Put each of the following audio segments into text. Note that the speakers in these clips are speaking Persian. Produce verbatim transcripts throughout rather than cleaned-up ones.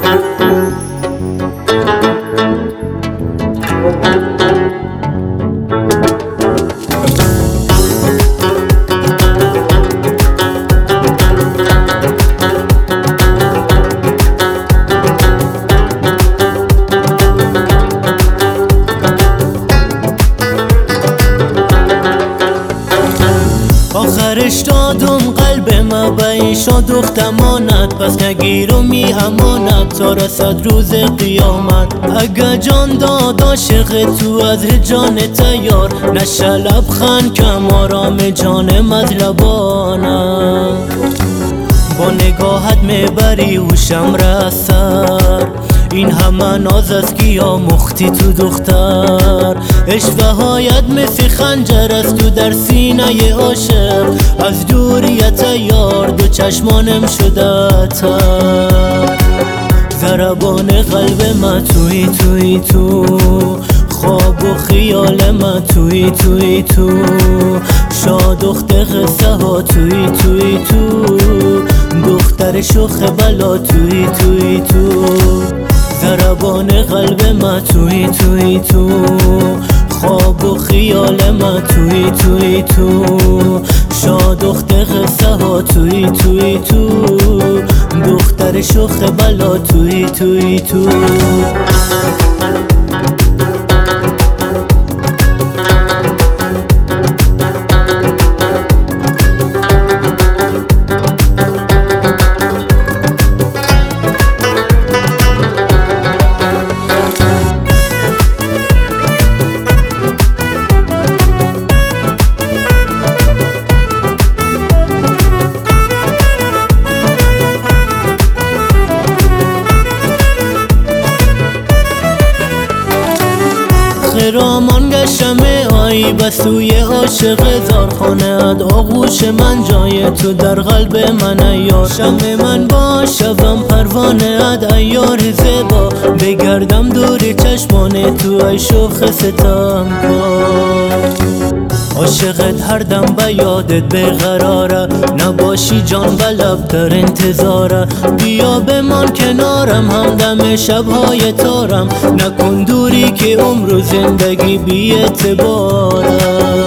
آخرش دادم قلب ما به این شاد دختمانت، پس نگیر و می امانت تا رسد روز قیامت. اگه جان داد عاشق تو از جان تیار، نشه لبخند کم آرام جان مطلبانت. با نگاهت میبری هوشم را سر، این همه ناز از کیا مختی تو دختر. اشوهایت مثل خنجر است تو در سینه عاشق، از دوریت یار دو چشمانم شده تر. ضربان قلب ما توی توی تو، خواب و خیال ما توی توی تو، شاد دخت قصه ها توی توی تو، دختر شوخ بلا توی توی تو. ضربان قلب ما توی توی تو، خواب و خیال ما توی توی تو، شاد دخت قصه ها توی توی تو، دختر شوخ بلا توی توی تو. رامان گشمه آی بسوی عاشق زارخانه اد، آغوش من جای تو در قلب من ایار. شمع من باشم پروانه اد ایار زیبا، بگردم دور چشمان تو ای شوخ ستم کار. عاشقت هر دم به یادت بقراره، نباشی جان به لب در انتظاره. بیا بمان کنارم همدم شبهای تارم، نکن دوری که عمر و زندگی بی اعتباره.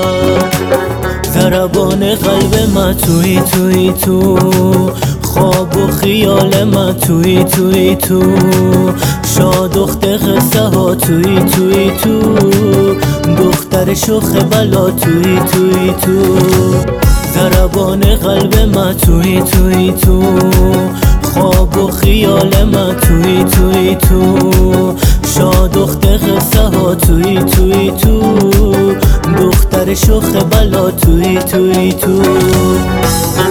ضربان قلب ما توی توی تو، خواب و خیال ما توی توی تو، شاد دخت قصه ها توی توی تو، دختر شوخ بلا توی توی تو. ضربان قلب ما توی توی تو، خواب و خیال ما توی توی تو، شاد دخت قصه ها توی توی تو، دختر شوخ بلا توی توی تو.